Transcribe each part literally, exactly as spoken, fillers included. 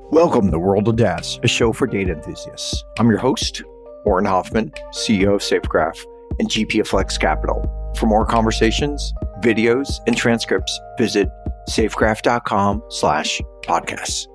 Welcome to World of DaaS, a show for data enthusiasts. I'm your host, Oren Hoffman, C E O of Safegraph and G P of Flex Capital. For more conversations, videos, and transcripts, visit safegraph.com slash podcasts.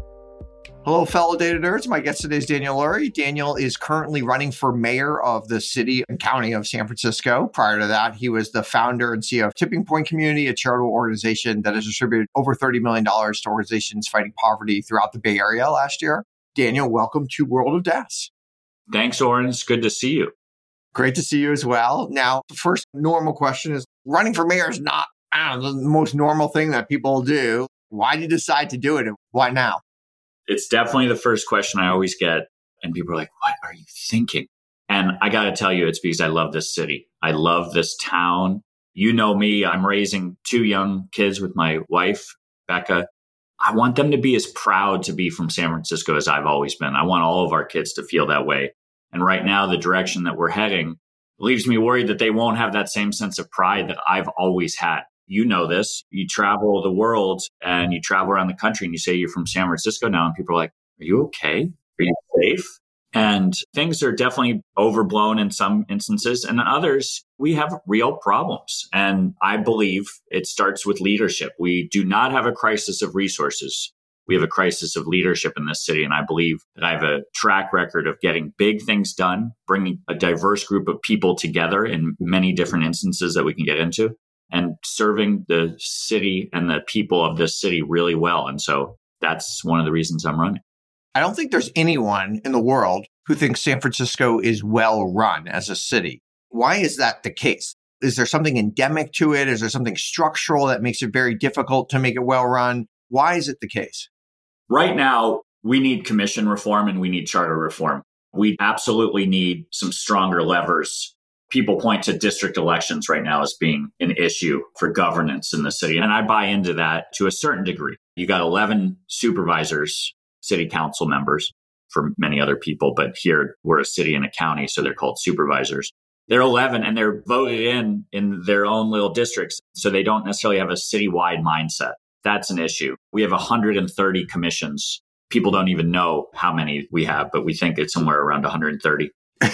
Hello, fellow data nerds. My guest today is Daniel Lurie. Daniel is currently running for mayor of the city and county of San Francisco. Prior to that, he was the founder and C E O of Tipping Point Community, a charitable organization that has distributed over thirty million dollars to organizations fighting poverty throughout the Bay Area last year. Daniel, welcome to World of DaaS. Thanks, Oren. It's good to see you. Great to see you as well. Now, the first normal question is, running for mayor is not I don't know, the most normal thing that people do. Why did you decide to do it, and why now? It's definitely the first question I always get. And people are like, what are you thinking? And I got to tell you, it's because I love this city. I love this town. You know me, I'm raising two young kids with my wife, Becca. I want them to be as proud to be from San Francisco as I've always been. I want all of our kids to feel that way. And right now, the direction that we're heading leaves me worried that they won't have that same sense of pride that I've always had. You know this. You travel the world and you travel around the country and you say you're from San Francisco now, and people are like, are you okay? Are you safe? And things are definitely overblown in some instances. And in others, we have real problems. And I believe it starts with leadership. We do not have a crisis of resources. We have a crisis of leadership in this city. And I believe that I have a track record of getting big things done, bringing a diverse group of people together in many different instances that we can get into, and serving the city and the people of this city really well. And so that's one of the reasons I'm running. I don't think there's anyone in the world who thinks San Francisco is well run as a city. Why is that the case? Is there something endemic to it? Is there something structural that makes it very difficult to make it well run? Why is it the case? Right now, we need commission reform and we need charter reform. We absolutely need some stronger levers. People point to district elections right now as being an issue for governance in the city. And I buy into that to a certain degree. You got eleven supervisors, city council members for many other people, but here we're a city and a county, so they're called supervisors. They're eleven and they're voted in in their own little districts, so they don't necessarily have a citywide mindset. That's an issue. We have one hundred thirty commissions. People don't even know how many we have, but we think it's somewhere around one hundred thirty.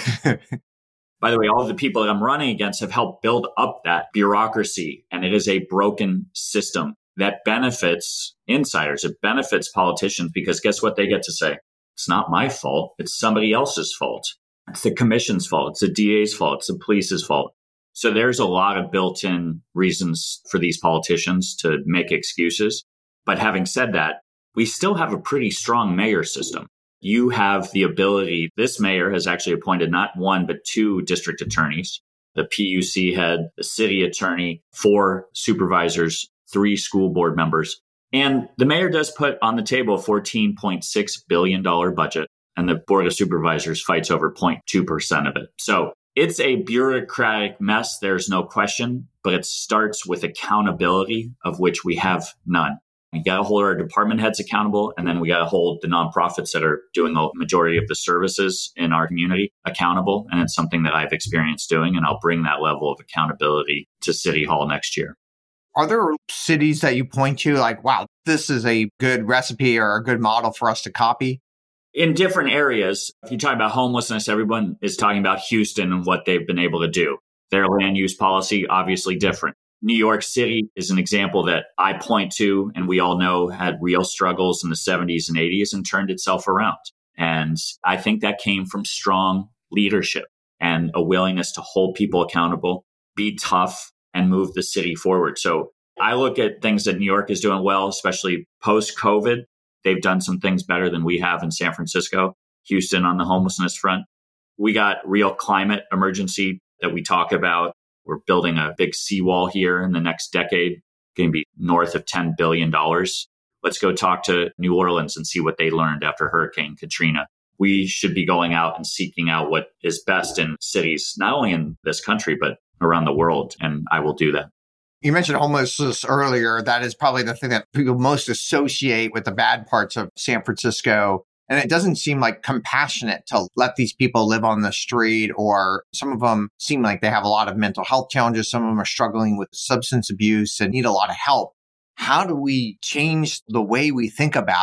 By the way, all of the people that I'm running against have helped build up that bureaucracy, and it is a broken system that benefits insiders. It benefits politicians because guess what they get to say? It's not my fault. It's somebody else's fault. It's the commission's fault. It's the D A's fault. It's the police's fault. So there's a lot of built-in reasons for these politicians to make excuses. But having said that, we still have a pretty strong mayor system. You have the ability, this mayor has actually appointed not one, but two district attorneys, the P U C head, the city attorney, four supervisors, three school board members. And the mayor does put on the table a fourteen point six billion dollars budget, and the board of supervisors fights over zero point two percent of it. So it's a bureaucratic mess, there's no question, but it starts with accountability, of which we have none. We got to hold our department heads accountable, and then we got to hold the nonprofits that are doing the majority of the services in our community accountable. And it's something that I've experienced doing, and I'll bring that level of accountability to City Hall next year. Are there cities that you point to like, wow, this is a good recipe or a good model for us to copy? In different areas, if you talk about homelessness, everyone is talking about Houston and what they've been able to do. Their land use policy, obviously different. New York City is an example that I point to, and we all know had real struggles in the seventies and eighties and turned itself around. And I think that came from strong leadership and a willingness to hold people accountable, be tough, and move the city forward. So I look at things that New York is doing well, especially post-COVID. They've done some things better than we have in San Francisco. Houston on the homelessness front. We got real climate emergency that we talk about. We're building a big seawall here in the next decade, going to be north of ten billion dollars. Let's go talk to New Orleans and see what they learned after Hurricane Katrina. We should be going out and seeking out what is best in cities, not only in this country, but around the world. And I will do that. You mentioned homelessness earlier. That is probably the thing that people most associate with the bad parts of San Francisco. And it doesn't seem like compassionate to let these people live on the street, or some of them seem like they have a lot of mental health challenges. Some of them are struggling with substance abuse and need a lot of help. How do we change the way we think about it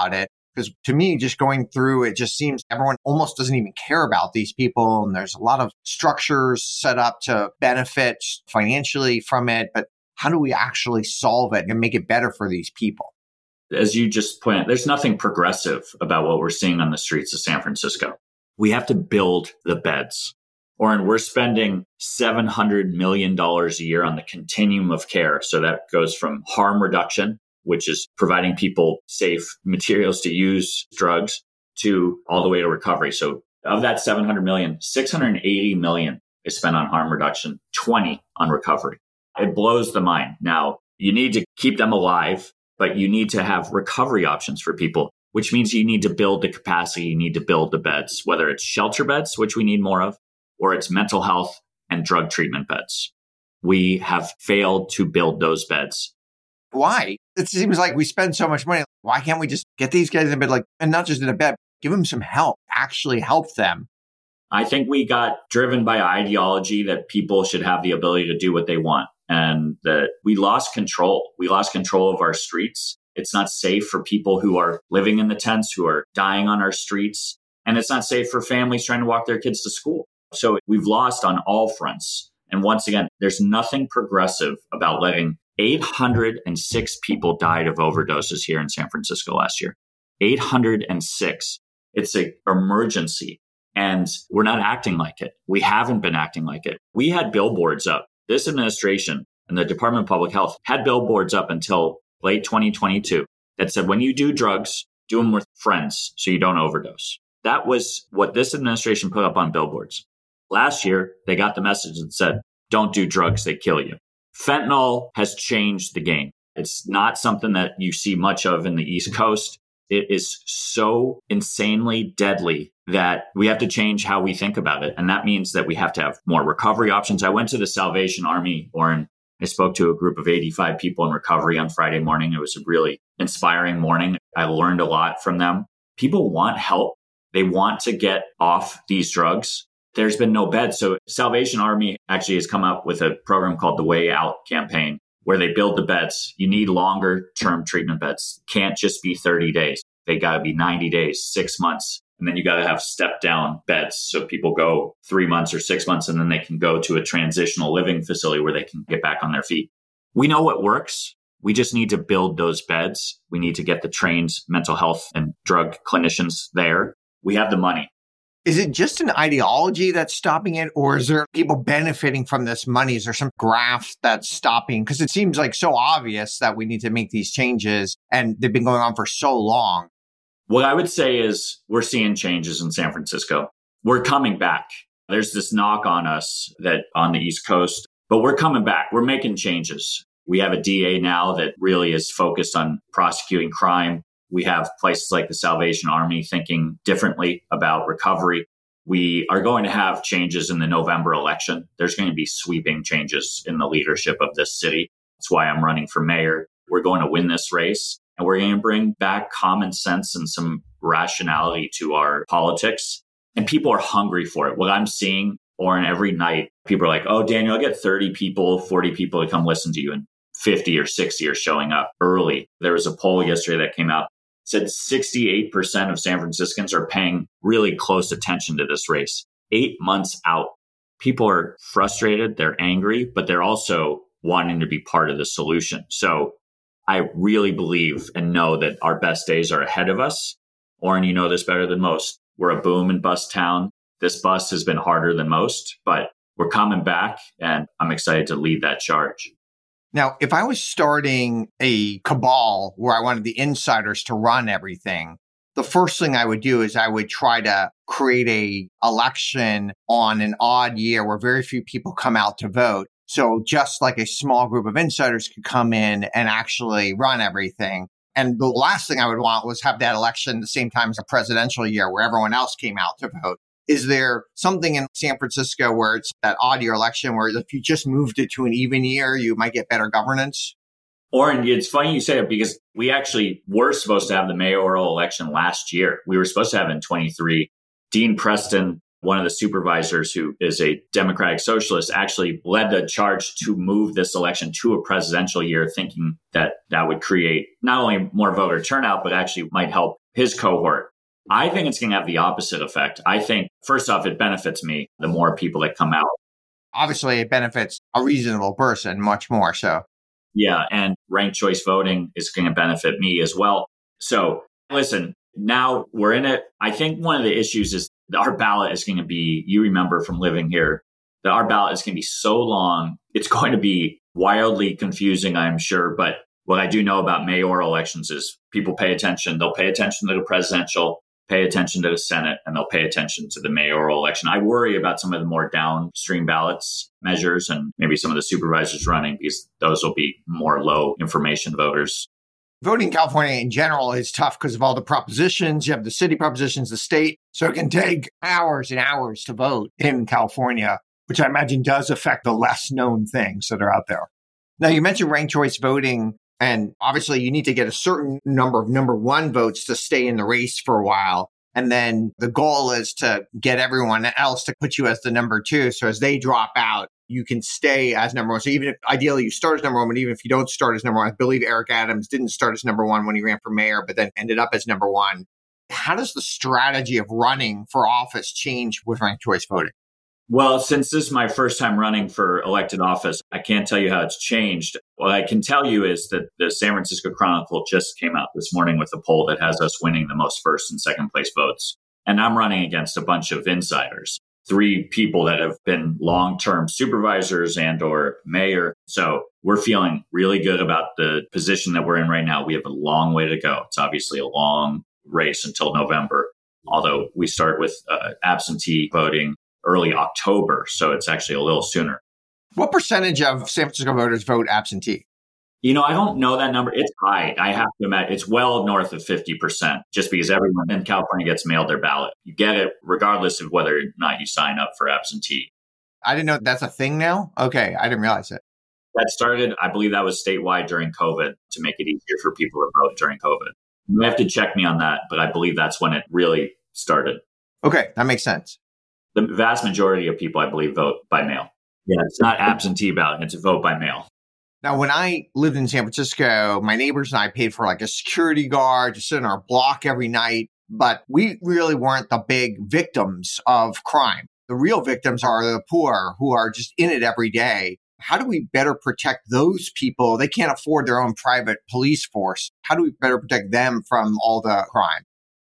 Because to me, just going through, it just seems everyone almost doesn't even care about these people. And there's a lot of structures set up to benefit financially from it. But how do we actually solve it and make it better for these people? As you just pointed out, there's nothing progressive about what we're seeing on the streets of San Francisco. We have to build the beds. Oren, we're spending seven hundred million dollars a year on the continuum of care. So that goes from harm reduction, which is providing people safe materials to use drugs, to all the way to recovery. So of that seven hundred million, six hundred eighty million is spent on harm reduction, twenty on recovery. It blows the mind. Now, you need to keep them alive, but you need to have recovery options for people, which means you need to build the capacity, you need to build the beds, whether it's shelter beds, which we need more of, or it's mental health and drug treatment beds. We have failed to build those beds. Why? It seems like we spend so much money. Why can't we just get these guys in a bed, like, and not just in a bed, give them some help, actually help them? I think we got driven by ideology that people should have the ability to do what they want, and that we lost control. We lost control of our streets. It's not safe for people who are living in the tents, who are dying on our streets. And it's not safe for families trying to walk their kids to school. So we've lost on all fronts. And once again, there's nothing progressive about letting eight hundred six people died of overdoses here in San Francisco last year. eight hundred six. It's an emergency. And we're not acting like it. We haven't been acting like it. We had billboards up. This administration and the Department of Public Health had billboards up until late twenty twenty-two that said, when you do drugs, do them with friends so you don't overdose. That was what this administration put up on billboards. Last year, they got the message that said, don't do drugs, they kill you. Fentanyl has changed the game. It's not something that you see much of in the East Coast. It is so insanely deadly that we have to change how we think about it. And that means that we have to have more recovery options. I went to the Salvation Army, Oren. I spoke to a group of eighty-five people in recovery on Friday morning. It was a really inspiring morning. I learned a lot from them. People want help. They want to get off these drugs. There's been no bed. So Salvation Army actually has come up with a program called the Way Out campaign, where they build the beds. You need longer term treatment beds. Can't just be thirty days. They got to be ninety days, six months. And then you got to have step down beds. So people go three months or six months, and then they can go to a transitional living facility where they can get back on their feet. We know what works. We just need to build those beds. We need to get the trained mental health and drug clinicians there. We have the money. Is it just an ideology that's stopping it, or is there people benefiting from this money? Is there some graph that's stopping? Because it seems like so obvious that we need to make these changes, and they've been going on for so long. What I would say is we're seeing changes in San Francisco. We're coming back. There's this knock on us that on the East Coast, but we're coming back. We're making changes. We have a D A now that really is focused on prosecuting crime. We have places like the Salvation Army thinking differently about recovery. We are going to have changes in the November election. There's going to be sweeping changes in the leadership of this city. That's why I'm running for mayor. We're going to win this race, and we're going to bring back common sense and some rationality to our politics. And people are hungry for it. What I'm seeing, Oren, every night, people are like, oh, Daniel, I get thirty people, forty people to come listen to you, and fifty or sixty are showing up early. There was a poll yesterday that came out. Said sixty-eight percent of San Franciscans are paying really close attention to this race. Eight months out, people are frustrated, they're angry, but they're also wanting to be part of the solution. So I really believe and know that our best days are ahead of us. Oren, you know this better than most. We're a boom and bust town. This bust has been harder than most, but we're coming back, and I'm excited to lead that charge. Now, if I was starting a cabal where I wanted the insiders to run everything, the first thing I would do is I would try to create a election on an odd year where very few people come out to vote. So just like a small group of insiders could come in and actually run everything. And the last thing I would want was have that election at the same time as a presidential year where everyone else came out to vote. Is there something in San Francisco where it's that odd year election where if you just moved it to an even year, you might get better governance? Oren, it's funny you say it because we actually were supposed to have the mayoral election last year. We were supposed to have it in twenty-three. Dean Preston, one of the supervisors who is a Democratic Socialist, actually led the charge to move this election to a presidential year, thinking that that would create not only more voter turnout, but actually might help his cohort. I think it's going to have the opposite effect. I think, first off, it benefits me, the more people that come out. Obviously, it benefits a reasonable person much more so. Yeah, and ranked choice voting is going to benefit me as well. So listen, now we're in it. I think one of the issues is that our ballot is going to be, you remember from living here, that our ballot is going to be so long. It's going to be wildly confusing, I'm sure. But what I do know about mayoral elections is people pay attention. They'll pay attention to the presidential, pay attention to the Senate, and they'll pay attention to the mayoral election. I worry about some of the more downstream ballots measures and maybe some of the supervisors running, because those will be more low information voters. Voting in California in general is tough because of all the propositions. You have the city propositions, the state. So it can take hours and hours to vote in California, which I imagine does affect the less known things that are out there. Now, you mentioned ranked choice voting, and obviously you need to get a certain number of number one votes to stay in the race for a while. And then the goal is to get everyone else to put you as the number two. So as they drop out, you can stay as number one. So even if ideally you start as number one, but even if you don't start as number one, I believe Eric Adams didn't start as number one when he ran for mayor, but then ended up as number one. How does the strategy of running for office change with ranked choice voting? Well, since this is my first time running for elected office, I can't tell you how it's changed. What I can tell you is that the San Francisco Chronicle just came out this morning with a poll that has us winning the most first and second place votes. And I'm running against a bunch of insiders, three people that have been long-term supervisors and or mayor. So we're feeling really good about the position that we're in right now. We have a long way to go. It's obviously a long race until November, although we start with uh, absentee voting early October. So it's actually a little sooner. What percentage of San Francisco voters vote absentee? You know, I don't know that number. It's high. I have to admit, it's well north of fifty percent, just because everyone in California gets mailed their ballot. You get it regardless of whether or not you sign up for absentee. I didn't know that's a thing now. Okay. I didn't realize it. That started, I believe that was statewide during COVID to make it easier for people to vote during COVID. You have to check me on that, but I believe that's when it really started. Okay. That makes sense. The vast majority of people, I believe, vote by mail. Yeah, it's not absentee ballot. It's a vote by mail. Now, when I lived in San Francisco, my neighbors and I paid for like a security guard to sit in our block every night, but we really weren't the big victims of crime. The real victims are the poor who are just in it every day. How do we better protect those people? They can't afford their own private police force. How do we better protect them from all the crime?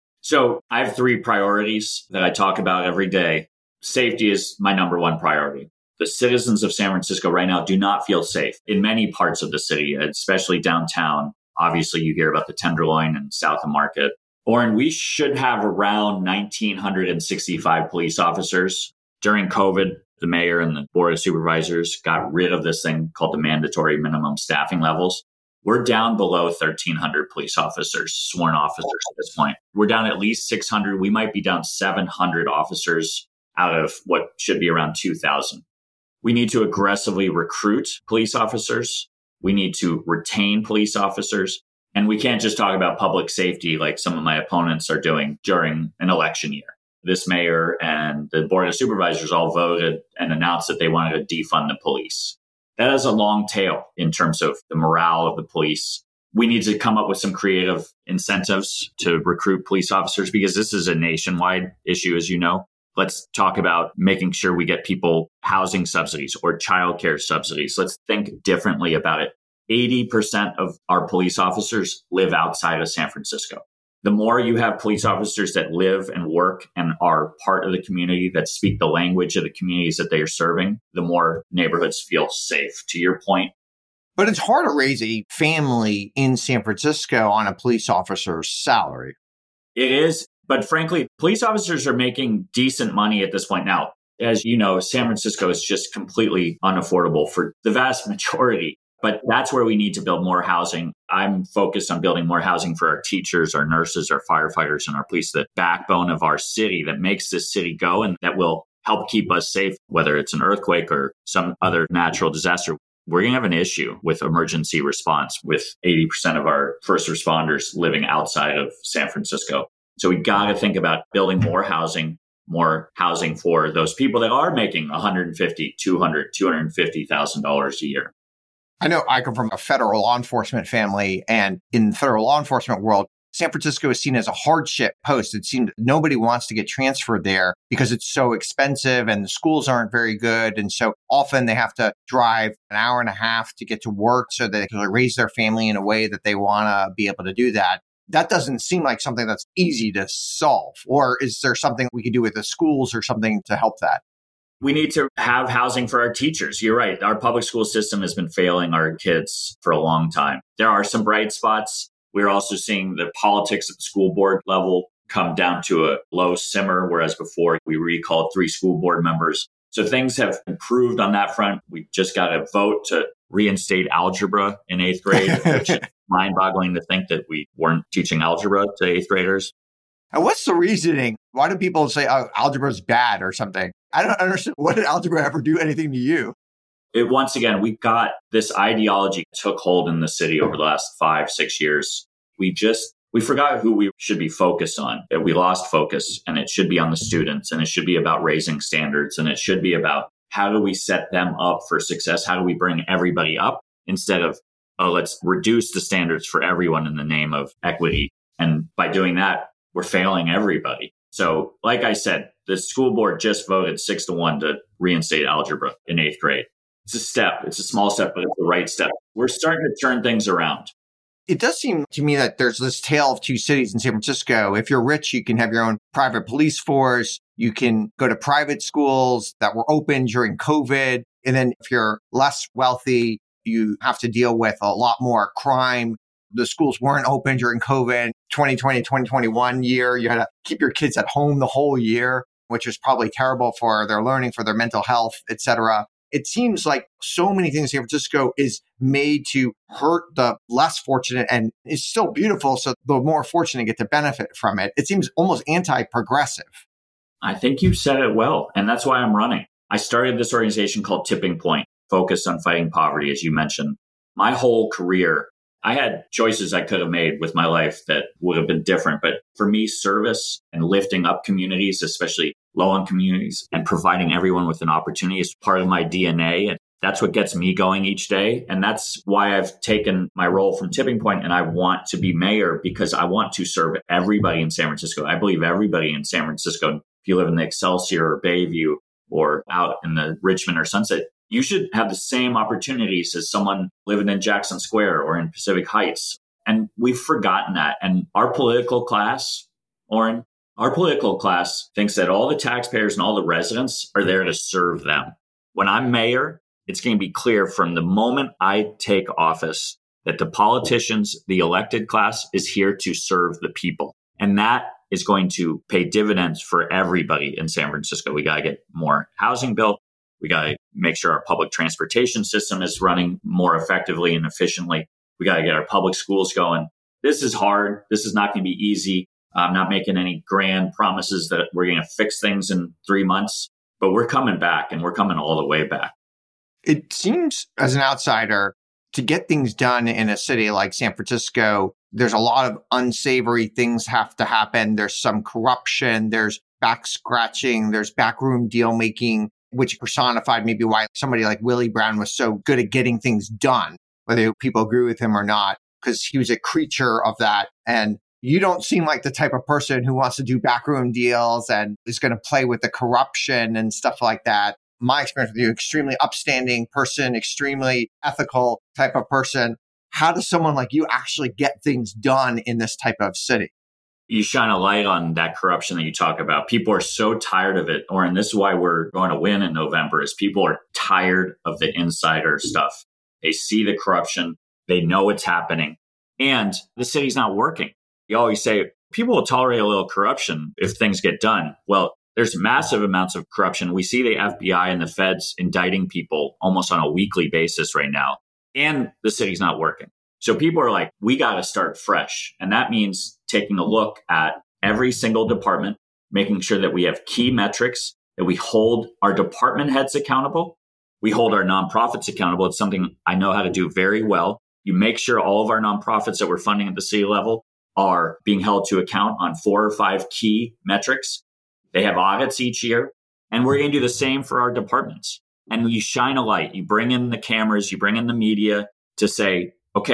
So I have three priorities that I talk about every day. Safety is my number one priority. The citizens of San Francisco right now do not feel safe in many parts of the city, especially downtown. Obviously, you hear about the Tenderloin and South of Market. Oren, we should have around one thousand nine hundred sixty-five police officers. During COVID, the mayor and the board of supervisors got rid of this thing called the mandatory minimum staffing levels. We're down below thirteen hundred police officers, sworn officers at this point. We're down at least six hundred. We might be down seven hundred officers out of what should be around two thousand. We need to aggressively recruit police officers. We need to retain police officers. And we can't just talk about public safety like some of my opponents are doing during an election year. This mayor and the board of supervisors all voted and announced that they wanted to defund the police. That has a long tail in terms of the morale of the police. We need to come up with some creative incentives to recruit police officers because this is a nationwide issue, as you know. Let's talk about making sure we get people housing subsidies or childcare subsidies. Let's think differently about it. eighty percent of our police officers live outside of San Francisco. The more you have police officers that live and work and are part of the community, that speak the language of the communities that they are serving, the more neighborhoods feel safe. To your point. But it's hard to raise a family in San Francisco on a police officer's salary. It is. But frankly, police officers are making decent money at this point. Now, as you know, San Francisco is just completely unaffordable for the vast majority. But that's where we need to build more housing. I'm focused on building more housing for our teachers, our nurses, our firefighters, and our police, the backbone of our city that makes this city go and that will help keep us safe, whether it's an earthquake or some other natural disaster. We're going to have an issue with emergency response with eighty percent of our first responders living outside of San Francisco. So we got to think about building more housing, more housing for those people that are making one hundred fifty thousand dollars, two hundred thousand dollars, two hundred fifty thousand dollars a year. I know I come from a federal law enforcement family, and in the federal law enforcement world, San Francisco is seen as a hardship post. It seemed nobody wants to get transferred there because it's so expensive and the schools aren't very good. And so often they have to drive an hour and a half to get to work so that they can raise their family in a way that they want to be able to do that. That doesn't seem like something that's easy to solve. Or is there something we could do with the schools or something to help that? We need to have housing for our teachers. You're right. Our public school system has been failing our kids for a long time. There are some bright spots. We're also seeing the politics at the school board level come down to a low simmer, whereas before we recalled three school board members. So things have improved on that front. We just got a vote to reinstate algebra in eighth grade, which is mind-boggling to think that we weren't teaching algebra to eighth graders. And what's the reasoning? Why do people say, oh, algebra is bad or something? I don't understand. What did algebra ever do anything to you? It, once again, we got this ideology took hold in the city over the last five, six years. We just, we forgot who we should be focused on. We lost focus, and it should be on the students, and it should be about raising standards, and it should be about how do we set them up for success? How do we bring everybody up instead of, oh, let's reduce the standards for everyone in the name of equity. And by doing that, we're failing everybody. So like I said, the school board just voted six to one to reinstate algebra in eighth grade. It's a step. It's a small step, but it's the right step. We're starting to turn things around. It does seem to me that there's this tale of two cities in San Francisco. If you're rich, you can have your own private police force. You can go to private schools that were open during COVID. And then if you're less wealthy, you have to deal with a lot more crime. The schools weren't open during COVID. twenty twenty, twenty twenty-one year, you had to keep your kids at home the whole year, which is probably terrible for their learning, for their mental health, et cetera. It seems like so many things in San Francisco is made to hurt the less fortunate, and it's still beautiful. So the more fortunate get to benefit from it. It seems almost anti-progressive. I think you said it well. And that's why I'm running. I started this organization called Tipping Point, focused on fighting poverty, as you mentioned. My whole career, I had choices I could have made with my life that would have been different. But for me, service and lifting up communities, especially low-income communities, and providing everyone with an opportunity is part of my D N A. And that's what gets me going each day. And that's why I've taken my role from Tipping Point, and I want to be mayor because I want to serve everybody in San Francisco. I believe everybody in San Francisco, if you live in the Excelsior or Bayview or out in the Richmond or Sunset, you should have the same opportunities as someone living in Jackson Square or in Pacific Heights. And we've forgotten that. And our political class, Oren, our political class thinks that all the taxpayers and all the residents are there to serve them. When I'm mayor, it's going to be clear from the moment I take office that the politicians, the elected class, is here to serve the people. And that is going to pay dividends for everybody in San Francisco. We got to get more housing built. We got to make sure our public transportation system is running more effectively and efficiently. We got to get our public schools going. This is hard. This is not going to be easy. I'm not making any grand promises that we're going to fix things in three months, but we're coming back, and we're coming all the way back. It seems, as an outsider, to get things done in a city like San Francisco, there's a lot of unsavory things have to happen. There's some corruption, there's back scratching, there's backroom deal making, which personified maybe why somebody like Willie Brown was so good at getting things done, whether people agree with him or not, because he was a creature of that. And you don't seem like the type of person who wants to do backroom deals and is going to play with the corruption and stuff like that. My experience with you, extremely upstanding person, extremely ethical type of person. How does someone like you actually get things done in this type of city? You shine a light on that corruption that you talk about. People are so tired of it. Or, and this is why we're going to win in November, is people are tired of the insider stuff. They see the corruption. They know it's happening. And the city's not working. You always say people will tolerate a little corruption if things get done. Well, there's massive amounts of corruption. We see the F B I and the feds indicting people almost on a weekly basis right now. And the city's not working. So people are like, we got to start fresh. And that means taking a look at every single department, making sure that we have key metrics, that we hold our department heads accountable. We hold our nonprofits accountable. It's something I know how to do very well. You make sure all of our nonprofits that we're funding at the city level are being held to account on four or five key metrics. They have audits each year, and we're going to do the same for our departments. And you shine a light, you bring in the cameras, you bring in the media to say, okay,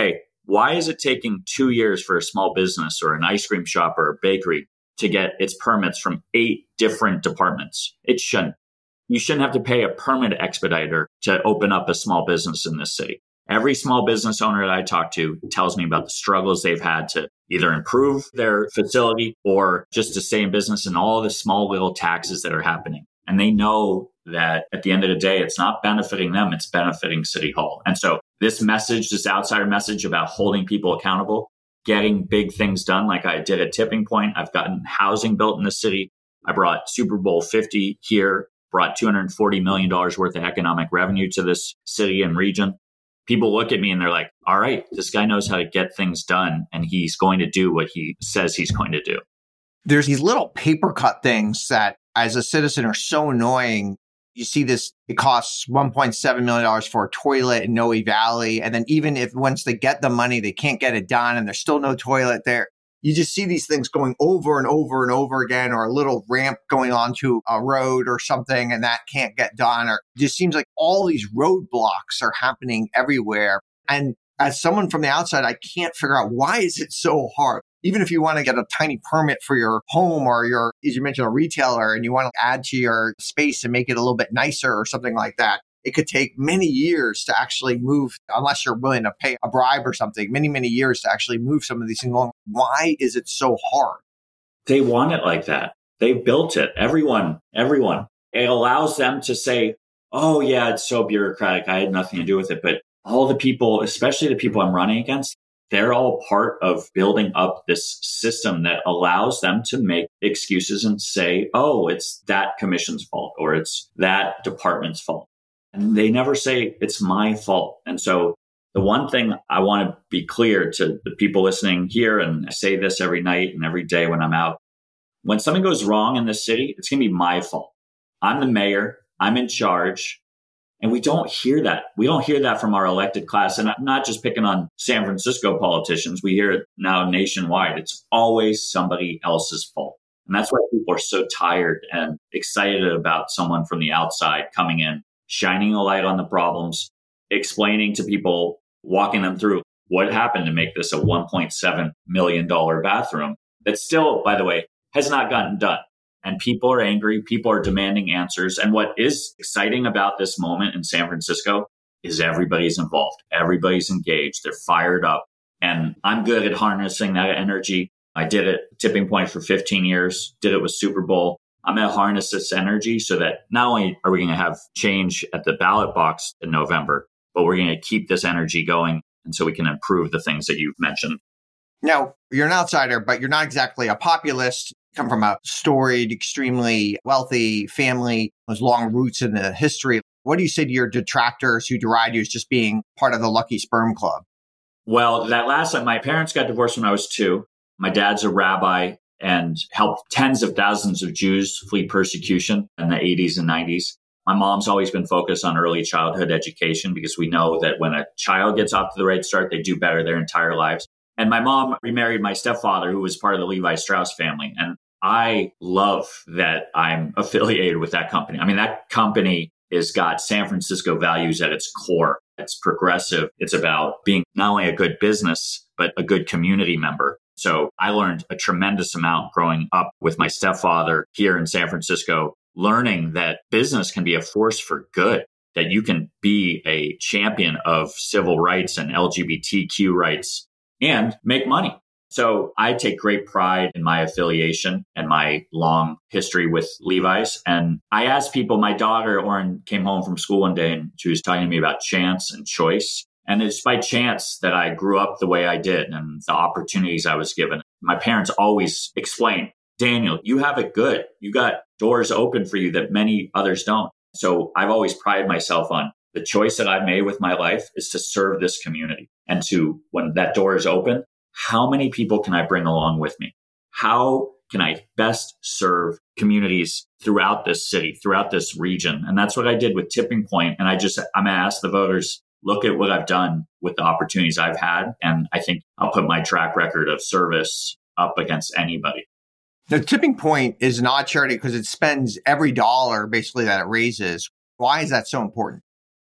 Why is it taking two years for a small business or an ice cream shop or a bakery to get its permits from eight different departments? It shouldn't. You shouldn't have to pay a permit expediter to open up a small business in this city. Every small business owner that I talk to tells me about the struggles they've had to either improve their facility or just to stay in business and all the small little taxes that are happening. And they know that at the end of the day, it's not benefiting them, it's benefiting City Hall. And so this message, this outsider message about holding people accountable, getting big things done like I did at Tipping Point. I've gotten housing built in the city. I brought Super Bowl fifty here, brought two hundred forty million dollars worth of economic revenue to this city and region. People look at me and they're like, all right, this guy knows how to get things done and he's going to do what he says he's going to do. There's these little paper cut things that as a citizen are so annoying. You see this, it costs one point seven million dollars for a toilet in Noe Valley. And then even if once they get the money, they can't get it done and there's still no toilet there. You just see these things going over and over and over again, or a little ramp going onto a road or something, and that can't get done. Or it just seems like all these roadblocks are happening everywhere. And as someone from the outside, I can't figure out why is it so hard? Even if you want to get a tiny permit for your home or your, as you mentioned, a retailer, and you want to add to your space and make it a little bit nicer or something like that, it could take many years to actually move, unless you're willing to pay a bribe or something, many, many years to actually move some of these things along. Why is it so hard? They want it like that. They built it. Everyone, everyone. It allows them to say, oh, yeah, it's so bureaucratic. I had nothing to do with it. But all the people, especially the people I'm running against, they're all part of building up this system that allows them to make excuses and say, oh, it's that commission's fault or it's that department's fault. And they never say it's my fault. And so the one thing I want to be clear to the people listening here, and I say this every night and every day when I'm out, when something goes wrong in this city, it's going to be my fault. I'm the mayor. I'm in charge. And we don't hear that. We don't hear that from our elected class. And I'm not just picking on San Francisco politicians. We hear it now nationwide. It's always somebody else's fault. And that's why people are so tired and excited about someone from the outside coming in, shining a light on the problems, explaining to people, walking them through what happened to make this a one point seven million dollars bathroom that still, by the way, has not gotten done. And people are angry. People are demanding answers. And what is exciting about this moment in San Francisco is everybody's involved. Everybody's engaged. They're fired up. And I'm good at harnessing that energy. I did it at Tipping Point for fifteen years, did it with Super Bowl. I'm going to harness this energy so that not only are we going to have change at the ballot box in November, but we're going to keep this energy going. And so we can improve the things that you've mentioned. Now, you're an outsider, but you're not exactly a populist. Come from a storied, extremely wealthy family with long roots in the history. What do you say to your detractors who deride you as just being part of the Lucky Sperm Club? Well, that last time, my parents got divorced when I was two. My dad's a rabbi and helped tens of thousands of Jews flee persecution in the eighties and nineties. My mom's always been focused on early childhood education because we know that when a child gets off to the right start, they do better their entire lives. And my mom remarried my stepfather, who was part of the Levi Strauss family. And I love that I'm affiliated with that company. I mean, that company has got San Francisco values at its core. It's progressive. It's about being not only a good business, but a good community member. So I learned a tremendous amount growing up with my stepfather here in San Francisco, learning that business can be a force for good, that you can be a champion of civil rights and L G B T Q rights and make money. So I take great pride in my affiliation and my long history with Levi's. And I asked people, my daughter, Oren, came home from school one day and she was talking to me about chance and choice. And it's by chance that I grew up the way I did and the opportunities I was given. My parents always explained, Daniel, you have it good. You got doors open for you that many others don't. So I've always prided myself on the choice that I've made with my life is to serve this community. And to, when that door is open, how many people can I bring along with me? How can I best serve communities throughout this city, throughout this region? And that's what I did with Tipping Point. And I just, I'm going to ask the voters, look at what I've done with the opportunities I've had. And I think I'll put my track record of service up against anybody. The Tipping Point is an odd charity because it spends every dollar basically that it raises. Why is that so important?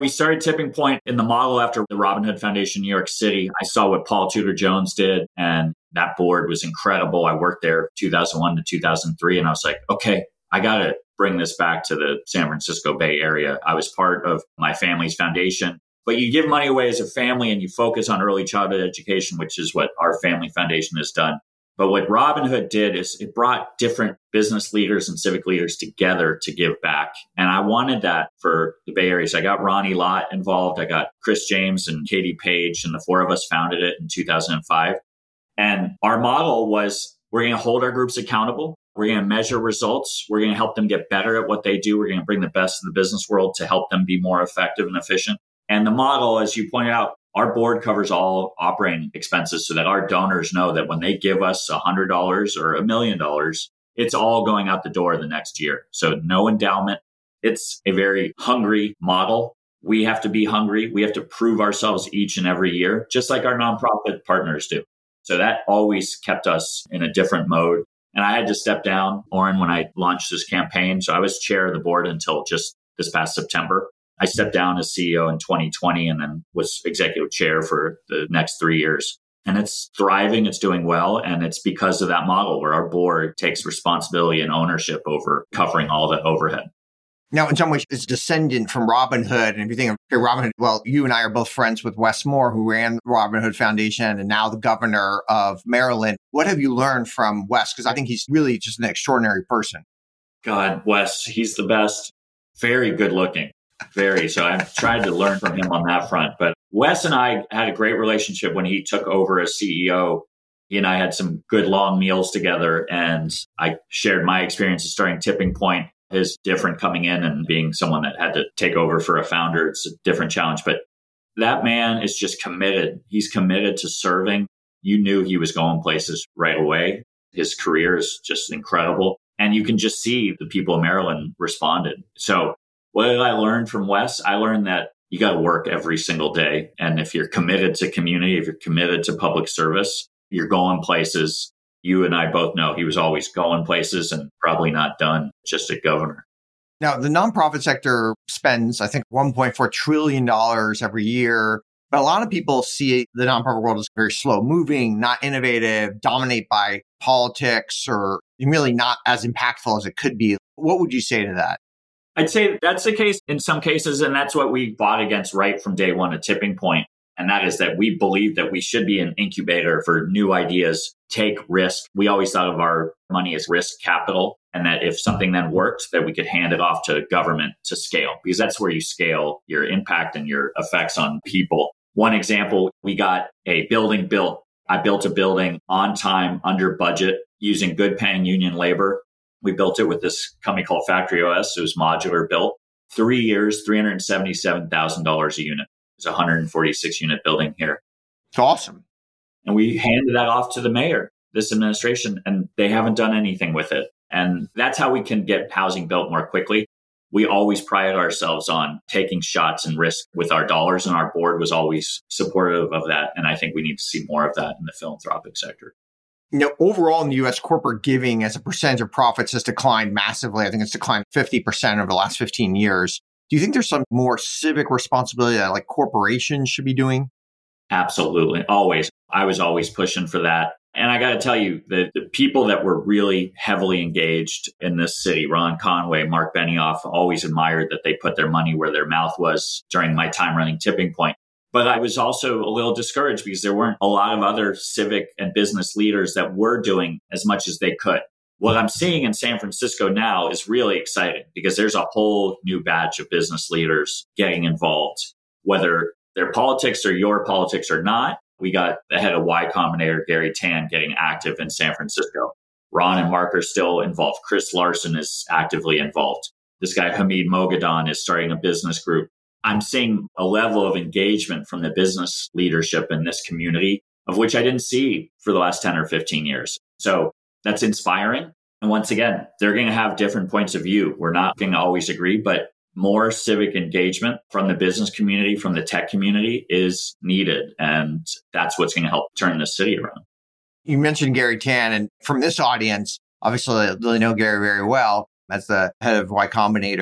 We started Tipping Point in the model after the Robin Hood Foundation, New York City. I saw what Paul Tudor Jones did, and that board was incredible. I worked there two thousand one to two thousand three, and I was like, okay, I got to bring this back to the San Francisco Bay Area. I was part of my family's foundation, but you give money away as a family and you focus on early childhood education, which is what our family foundation has done. But what Robin Hood did is it brought different business leaders and civic leaders together to give back. And I wanted that for the Bay Area. So I got Ronnie Lott involved. I got Chris James and Katie Page, and the four of us founded it in two thousand five. And our model was we're going to hold our groups accountable. We're going to measure results. We're going to help them get better at what they do. We're going to bring the best of the business world to help them be more effective and efficient. And the model, as you pointed out, our board covers all operating expenses so that our donors know that when they give us one hundred dollars or a million dollars, it's all going out the door the next year. So no endowment. It's a very hungry model. We have to be hungry. We have to prove ourselves each and every year, just like our nonprofit partners do. So that always kept us in a different mode. And I had to step down, Oren, when I launched this campaign. So I was chair of the board until just this past September. I stepped down as C E O in twenty twenty and then was executive chair for the next three years. And it's thriving, it's doing well. And it's because of that model where our board takes responsibility and ownership over covering all the overhead. Now, in some ways, it's descendant from Robin Hood. And if you think of okay, Robin Hood, well, you and I are both friends with Wes Moore, who ran the Robin Hood Foundation and now the governor of Maryland. What have you learned from Wes? Because I think he's really just an extraordinary person. God, Wes, he's the best. Very good looking. Very. So I've tried to learn from him on that front. But Wes and I had a great relationship when he took over as C E O. He and I had some good long meals together, and I shared my experiences starting Tipping Point. His different coming in and being someone that had to take over for a founder. It's a different challenge. But that man is just committed. He's committed to serving. You knew he was going places right away. His career is just incredible. And you can just see the people of Maryland responded. So what did I learn from Wes? I learned that you got to work every single day. And if you're committed to community, if you're committed to public service, you're going places. You and I both know he was always going places and probably not done just a governor. Now, the nonprofit sector spends, I think, one point four trillion dollars every year. But a lot of people see the nonprofit world as very slow moving, not innovative, dominated by politics, or really not as impactful as it could be. What would you say to that? I'd say that's the case in some cases, and that's what we fought against right from day one at Tipping Point. And that is that we believe that we should be an incubator for new ideas, take risk. We always thought of our money as risk capital, and that if something then worked, that we could hand it off to government to scale, because that's where you scale your impact and your effects on people. One example, we got a building built. I built a building on time, under budget, using good paying union labor. We built it with this company called Factory O S. It was modular built. Three years, three hundred seventy-seven thousand dollars a unit. It's a one hundred forty-six unit building here. It's awesome. And we handed that off to the mayor, this administration, and they haven't done anything with it. And that's how we can get housing built more quickly. We always pride ourselves on taking shots and risk with our dollars, and our board was always supportive of that. And I think we need to see more of that in the philanthropic sector. You know, overall in the U S, corporate giving as a percentage of profits has declined massively. I think it's declined fifty percent over the last fifteen years. Do you think there's some more civic responsibility that like corporations should be doing? Absolutely. Always. I was always pushing for that. And I got to tell you, the, the people that were really heavily engaged in this city, Ron Conway, Mark Benioff, always admired that they put their money where their mouth was during my time running Tipping Point. But I was also a little discouraged because there weren't a lot of other civic and business leaders that were doing as much as they could. What I'm seeing in San Francisco now is really exciting because there's a whole new batch of business leaders getting involved, whether their politics or your politics or not. We got the head of Y Combinator, Gary Tan, getting active in San Francisco. Ron and Mark are still involved. Chris Larson is actively involved. This guy, Hamid Moghadam, is starting a business group. I'm seeing a level of engagement from the business leadership in this community, of which I didn't see for the last ten or fifteen years. So that's inspiring. And once again, they're going to have different points of view. We're not going to always agree, but more civic engagement from the business community, from the tech community is needed. And that's what's going to help turn the city around. You mentioned Gary Tan, and from this audience, obviously they know Gary very well as the head of Y Combinator.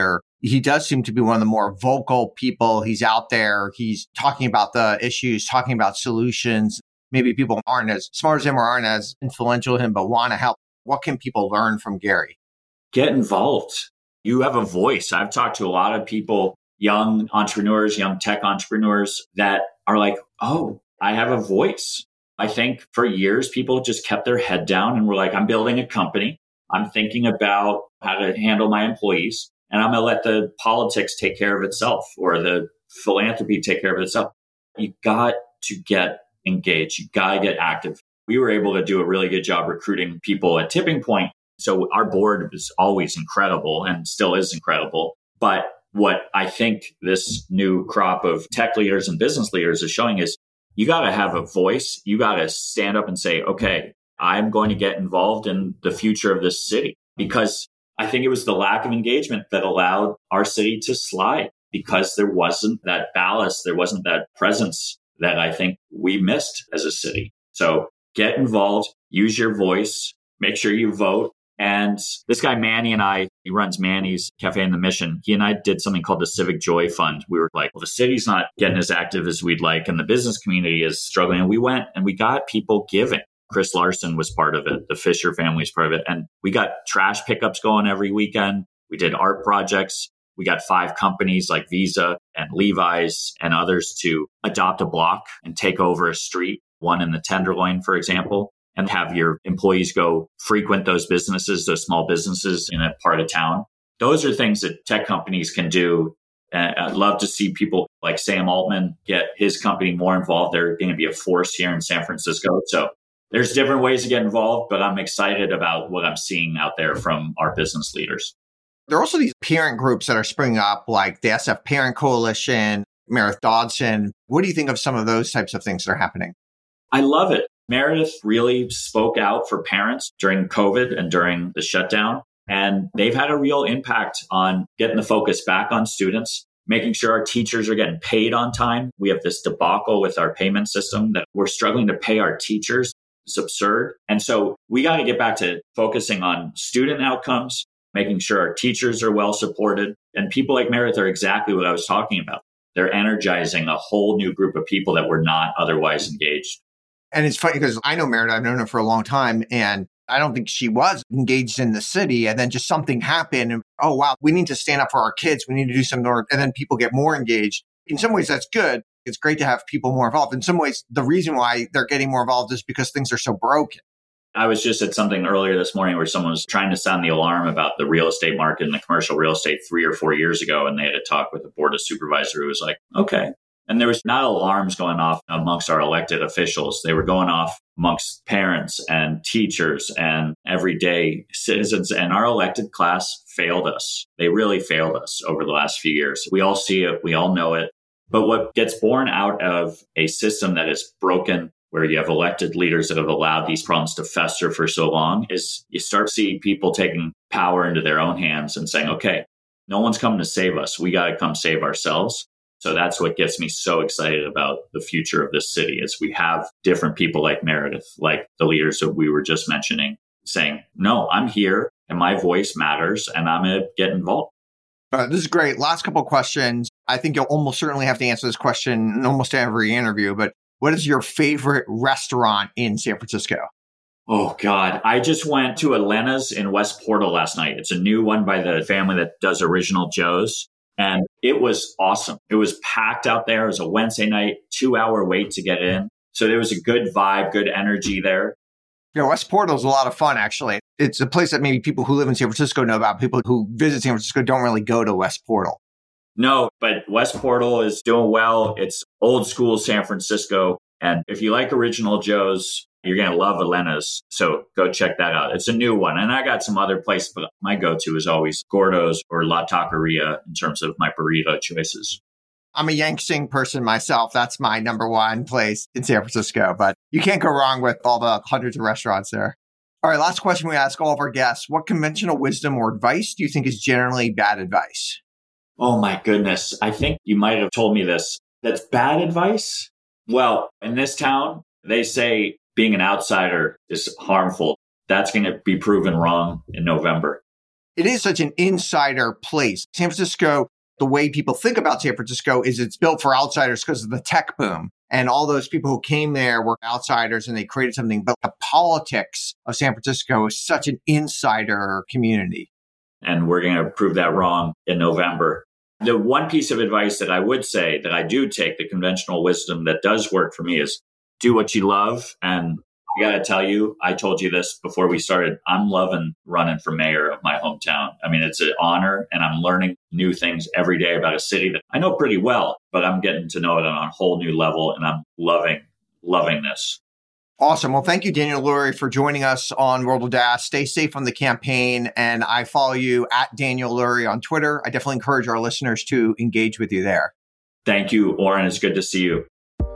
he does seem to be one of the more vocal people. He's out there. He's talking about the issues, talking about solutions. Maybe people aren't as smart as him or aren't as influential as him, but want to help. What can people learn from Gary? Get involved. You have a voice. I've talked to a lot of people, young entrepreneurs, young tech entrepreneurs that are like, oh, I have a voice. I think for years, people just kept their head down and were like, I'm building a company. I'm thinking about how to handle my employees, and I'm going to let the politics take care of itself or the philanthropy take care of itself. You got to get engaged. You got to get active. We were able to do a really good job recruiting people at Tipping Point. So our board was always incredible and still is incredible. But what I think this new crop of tech leaders and business leaders is showing is you got to have a voice. You got to stand up and say, okay, I'm going to get involved in the future of this city, because I think it was the lack of engagement that allowed our city to slide, because there wasn't that ballast. There wasn't that presence that I think we missed as a city. So get involved, use your voice, make sure you vote. And this guy, Manny, and I, he runs Manny's Cafe in the Mission. He and I did something called the Civic Joy Fund. We were like, well, the city's not getting as active as we'd like, and the business community is struggling. And we went and we got people giving. Chris Larson was part of it. The Fisher family is part of it. And we got trash pickups going every weekend. We did art projects. We got five companies like Visa and Levi's and others to adopt a block and take over a street, one in the Tenderloin, for example, and have your employees go frequent those businesses, those small businesses in a part of town. Those are things that tech companies can do. And I'd love to see people like Sam Altman get his company more involved. They're going to be a force here in San Francisco. So there's different ways to get involved, but I'm excited about what I'm seeing out there from our business leaders. There are also these parent groups that are springing up, like the S F Parent Coalition, Meredith Dodson. What do you think of some of those types of things that are happening? I love it. Meredith really spoke out for parents during COVID and during the shutdown, and they've had a real impact on getting the focus back on students, making sure our teachers are getting paid on time. We have this debacle with our payment system that we're struggling to pay our teachers. It's absurd. And so we got to get back to focusing on student outcomes, making sure our teachers are well supported. And people like Meredith are exactly what I was talking about. They're energizing a whole new group of people that were not otherwise engaged. And it's funny because I know Meredith, I've known her for a long time, and I don't think she was engaged in the city. And then just something happened. And, oh, wow, we need to stand up for our kids. We need to do something. And then people get more engaged. In some ways, that's good. It's great to have people more involved. In some ways, the reason why they're getting more involved is because things are so broken. I was just at something earlier this morning where someone was trying to sound the alarm about the real estate market and the commercial real estate three or four years ago. And they had a talk with the board of supervisor who was like, okay. And there was not alarms going off amongst our elected officials. They were going off amongst parents and teachers and everyday citizens. And our elected class failed us. They really failed us over the last few years. We all see it. We all know it. But what gets born out of a system that is broken, where you have elected leaders that have allowed these problems to fester for so long, is you start to see people taking power into their own hands and saying, okay, no one's coming to save us. We got to come save ourselves. So that's what gets me so excited about the future of this city, is we have different people like Meredith, like the leaders that we were just mentioning, saying, no, I'm here and my voice matters and I'm going to get involved. Uh, this is great. Last couple of questions. I think you'll almost certainly have to answer this question in almost every interview, but what is your favorite restaurant in San Francisco? Oh, God. I just went to Elena's in West Portal last night. It's a new one by the family that does Original Joe's. And it was awesome. It was packed out there. It was a Wednesday night, two hour wait to get in. So there was a good vibe, good energy there. Yeah, West Portal is a lot of fun, actually. It's a place that maybe people who live in San Francisco know about. People who visit San Francisco don't really go to West Portal. No, but West Portal is doing well. It's old school San Francisco. And if you like Original Joe's, you're going to love Elena's. So go check that out. It's a new one. And I got some other places, but my go-to is always Gordo's or La Taqueria in terms of my burrito choices. I'm a Yang Sing person myself. That's my number one place in San Francisco. But you can't go wrong with all the hundreds of restaurants there. All right, last question we ask all of our guests. What conventional wisdom or advice do you think is generally bad advice? Oh, my goodness. I think you might have told me this. That's bad advice? Well, in this town, they say being an outsider is harmful. That's going to be proven wrong in November. it is such an insider place. San Francisco, the way people think about San Francisco is it's built for outsiders because of the tech boom. And all those people who came there were outsiders and they created something. But the politics of San Francisco is such an insider community. And we're going to prove that wrong in November. The one piece of advice that I would say that I do take, the conventional wisdom that does work for me, is do what you love. And I got to tell you, I told you this before we started, I'm loving running for mayor of my hometown. I mean, it's an honor and I'm learning new things every day about a city that I know pretty well, but I'm getting to know it on a whole new level and I'm loving, loving this. Awesome. Well, thank you, Daniel Lurie, for joining us on World of DaaS. Stay safe on the campaign. And I follow you at Daniel Lurie on Twitter. I definitely encourage our listeners to engage with you there. Thank you, Oren. It's good to see you.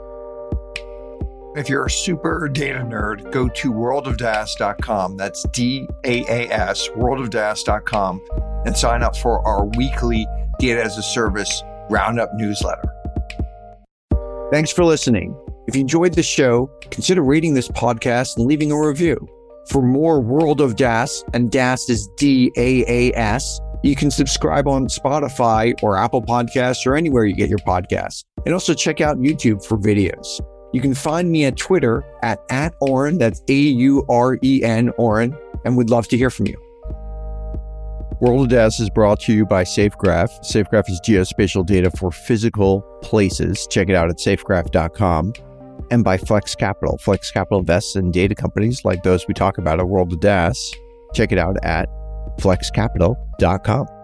If you're a super data nerd, go to world of daas dot com. That's D A A S, world of daas dot com, and sign up for our weekly Data as a Service Roundup newsletter. Thanks for listening. If you enjoyed the show, consider rating this podcast and leaving a review. For more World of DaaS, and DaaS is D A A S, you can subscribe on Spotify or Apple Podcasts or anywhere you get your podcasts. And also check out YouTube for videos. You can find me at Twitter at, at Oren, that's A U R E N, Oren, and we'd love to hear from you. World of DaaS is brought to you by SafeGraph. SafeGraph is geospatial data for physical places. Check it out at safegraph dot com. And by Flex Capital. Flex Capital invests in data companies like those we talk about at World of DaaS. Check it out at flex capital dot com.